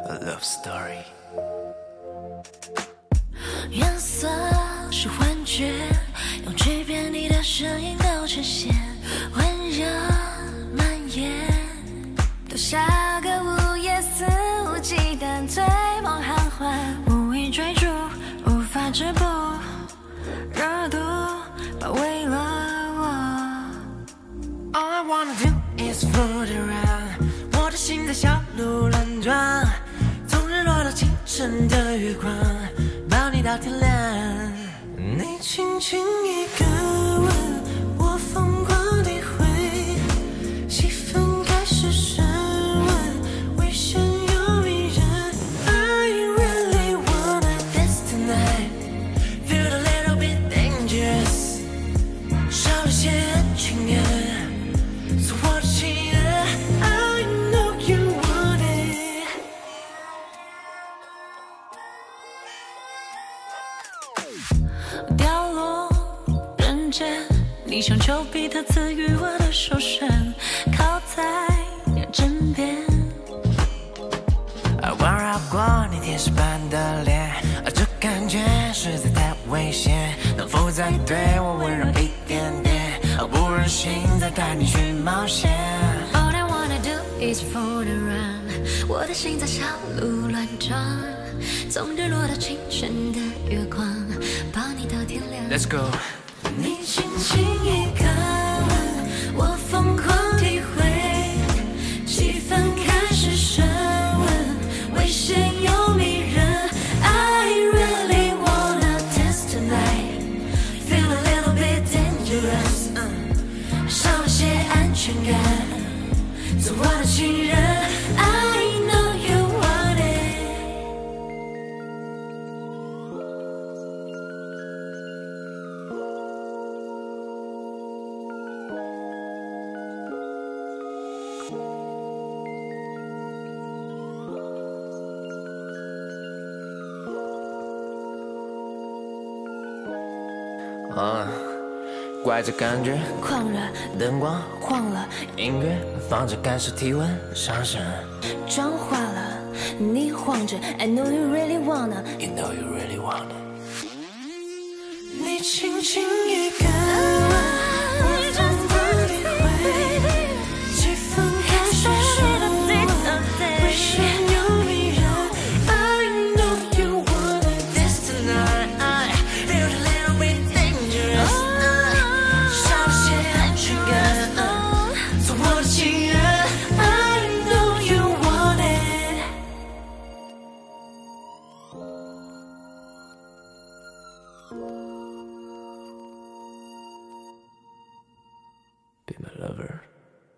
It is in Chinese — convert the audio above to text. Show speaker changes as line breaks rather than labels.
A love story。
颜色是幻觉，用去遍你的声音都呈现，温热蔓延，多下个午夜肆无忌惮，醉梦酣欢，无意追逐，无法止步，热度包围了我。
All I wanna do is float around， 我的心在小鹿乱撞，从日落到清晨的月光，抱你到天亮。你轻轻一个吻，我疯狂体会，气氛开始升温，危险又迷人。I really wanna dance tonight， feel a little bit dangerous， 少了些安全感，做我的情人。I know you want it。
掉落人间，你像丘比特赐予我的手绳，靠在枕边。
环绕过你天使般的脸，这感觉实在太危险，能否再对我温柔一点点？不忍心再带你去冒险。
All I wanna do is float around， 我的心在小鹿乱撞，从日落到清晨的月光，抱你到天亮。
Let's go。
你轻轻一个吻，我疯狂体会，气氛开始升温，危险又迷人。I really wanna dance tonight， feel a little bit dangerous， 少了些安全感，做我的情人。I know you want it。
怪这感觉，
狂热
灯光
晃了，
音乐放着感受体温上升。
妆化了，你晃着 I know you really wanna，
You know you really wanna。你轻轻一个吻，我疯狂体会，气氛开始升温，危险又迷人。I know you wanna dance tonight， feel a little bit dangerous， 少了些安全感，做我的情人。I know you want it。Be my lover。